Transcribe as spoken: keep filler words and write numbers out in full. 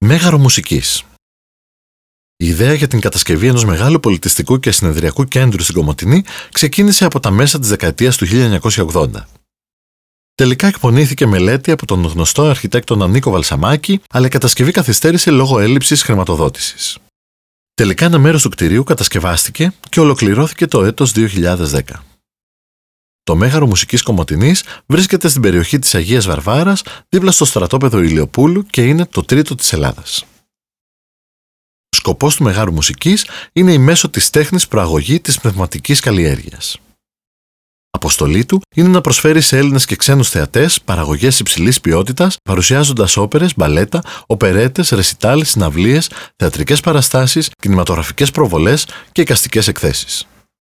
Μέγαρο μουσικής. Η ιδέα για την κατασκευή ενός μεγάλου πολιτιστικού και συνεδριακού κέντρου στην Κομοτηνή ξεκίνησε από τα μέσα της δεκαετίας του χίλια εννιακόσια ογδόντα. Τελικά εκπονήθηκε μελέτη από τον γνωστό αρχιτέκτονα Νίκο Βαλσαμάκη, αλλά η κατασκευή καθυστέρησε λόγω έλλειψης χρηματοδότησης. Τελικά ένα μέρος του κτηρίου κατασκευάστηκε και ολοκληρώθηκε το έτος δύο χιλιάδες δέκα. Το Μέγαρο Μουσικής Κομοτηνής βρίσκεται στην περιοχή της Αγίας Βαρβάρας, δίπλα στο στρατόπεδο Ηλιοπούλου και είναι το τρίτο της Ελλάδας. Ο σκοπός του Μεγάρου Μουσικής είναι η μέσω της τέχνης προαγωγή της πνευματικής καλλιέργειας. Αποστολή του είναι να προσφέρει σε Έλληνες και ξένους θεατές παραγωγές υψηλής ποιότητας, παρουσιάζοντας όπερες, μπαλέτα, οπερέτες, ρεσιτάλ, συναυλίες, θεατρικές παραστάσεις, κινηματογραφικές προβολές και εικαστικές εκθέσεις.